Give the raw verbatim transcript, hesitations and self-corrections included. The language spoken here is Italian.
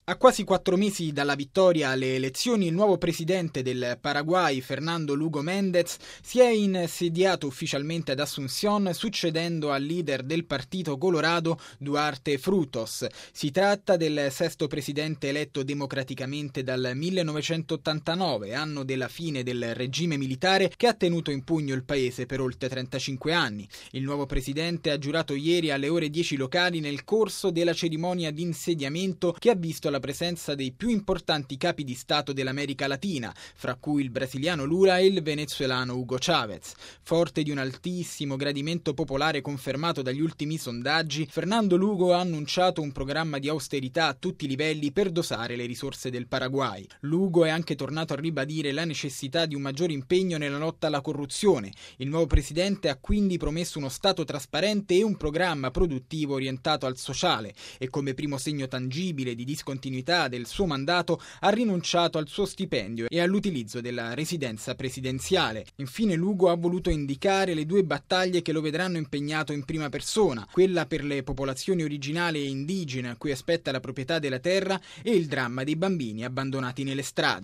A quasi quattro mesi dalla vittoria alle elezioni, il nuovo presidente del Paraguay, Fernando Lugo Méndez, si è insediato ufficialmente ad Asunción, succedendo al leader del Partito Colorado, Duarte Frutos. Si tratta del sesto presidente eletto democraticamente dal millenovecentottantanove, anno della fine del regime militare che ha tenuto in pugno il paese per oltre trentacinque anni. Il nuovo presidente ha giurato ieri alle ore dieci locali nel corso della cerimonia di insediamento che ha visto la la presenza dei più importanti capi di Stato dell'America Latina, fra cui il brasiliano Lula e il venezuelano Hugo Chávez. Forte di un altissimo gradimento popolare confermato dagli ultimi sondaggi, Fernando Lugo ha annunciato un programma di austerità a tutti i livelli per dosare le risorse del Paraguay. Lugo è anche tornato a ribadire la necessità di un maggiore impegno nella lotta alla corruzione. Il nuovo presidente ha quindi promesso uno Stato trasparente e un programma produttivo orientato al sociale e, come primo segno tangibile di discontinuità del suo mandato, ha rinunciato al suo stipendio e all'utilizzo della residenza presidenziale. Infine Lugo ha voluto indicare le due battaglie che lo vedranno impegnato in prima persona, quella per le popolazioni originali e indigene a cui aspetta la proprietà della terra e il dramma dei bambini abbandonati nelle strade.